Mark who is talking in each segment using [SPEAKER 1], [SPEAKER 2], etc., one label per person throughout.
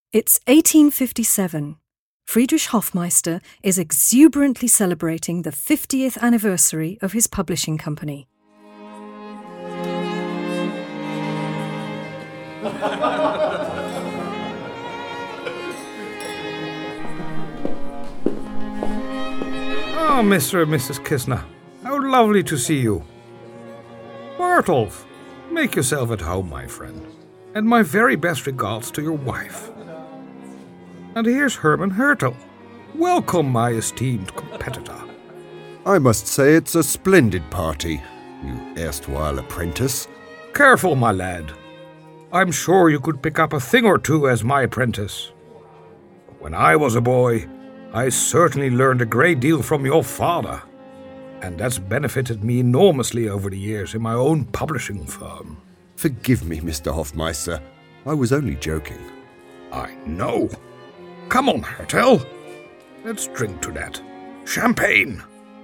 [SPEAKER 1] It's 1857. Friedrich Hofmeister is exuberantly celebrating the 50th anniversary of his publishing company.
[SPEAKER 2] Ah, Mr. and Mrs. Kistner, how lovely to see you. Bartolf, make yourself at home, my friend, and my very best regards to your wife. And here's Hermann Hertel. Welcome, my esteemed competitor.
[SPEAKER 3] I must say it's a splendid party, you erstwhile apprentice.
[SPEAKER 2] Careful, my lad. I'm sure you could pick up a thing or two as my apprentice. When I was a boy, I certainly learned a great deal from your father, and that's benefited me enormously over the years in my own publishing firm.
[SPEAKER 3] Forgive me, Mr. Hofmeister. I was only joking.
[SPEAKER 2] I know. Come on, Hertel. Let's drink to that. Champagne!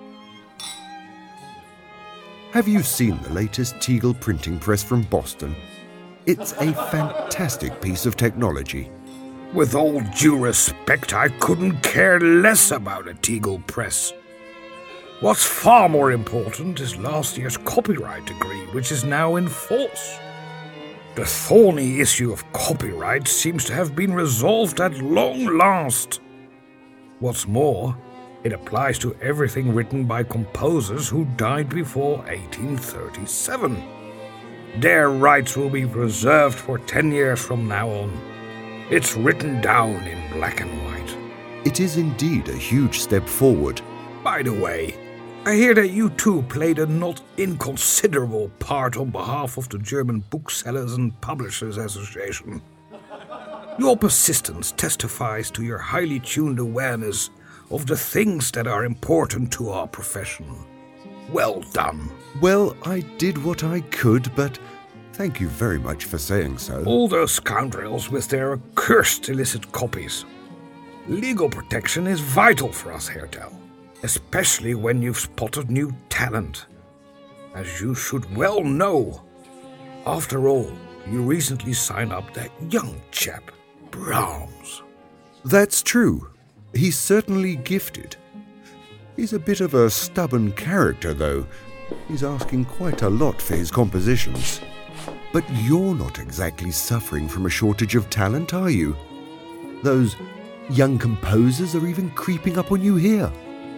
[SPEAKER 3] Have you seen the latest Teagle printing press from Boston? It's a fantastic piece of technology.
[SPEAKER 2] With all due respect, I couldn't care less about a Teagle press. What's far more important is last year's copyright decree, which is now in force. The thorny issue of copyright seems to have been resolved at long last. What's more, it applies to everything written by composers who died before 1837. Their rights will be preserved for 10 years from now on. It's written down in black and white.
[SPEAKER 3] It is indeed a huge step forward.
[SPEAKER 2] By the way, I hear that you too played a not inconsiderable part on behalf of the German Booksellers and Publishers Association. Your persistence testifies to your highly tuned awareness of the things that are important to our profession. Well done.
[SPEAKER 3] Well, I did what I could, but thank you very much for saying so.
[SPEAKER 2] All those scoundrels with their accursed illicit copies. Legal protection is vital for us, Hertel, especially when you've spotted new talent. As you should well know. After all, you recently signed up that young chap, Brahms.
[SPEAKER 3] That's true. He's certainly gifted. He's a bit of a stubborn character, though. He's asking quite a lot for his compositions. But you're not exactly suffering from a shortage of talent, are you? Those young composers are even creeping up on you here.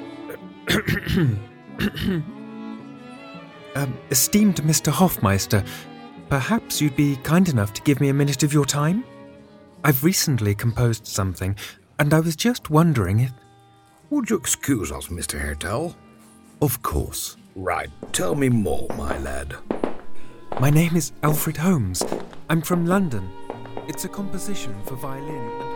[SPEAKER 4] Esteemed Mr. Hofmeister, perhaps you'd be kind enough to give me a minute of your time? I've recently composed something, and I was just wondering if...
[SPEAKER 2] Would you excuse us, Mr. Hertel?
[SPEAKER 3] Of course.
[SPEAKER 2] Right, tell me more, my lad.
[SPEAKER 4] My name is Alfred Holmes. I'm from London. It's a composition for violin and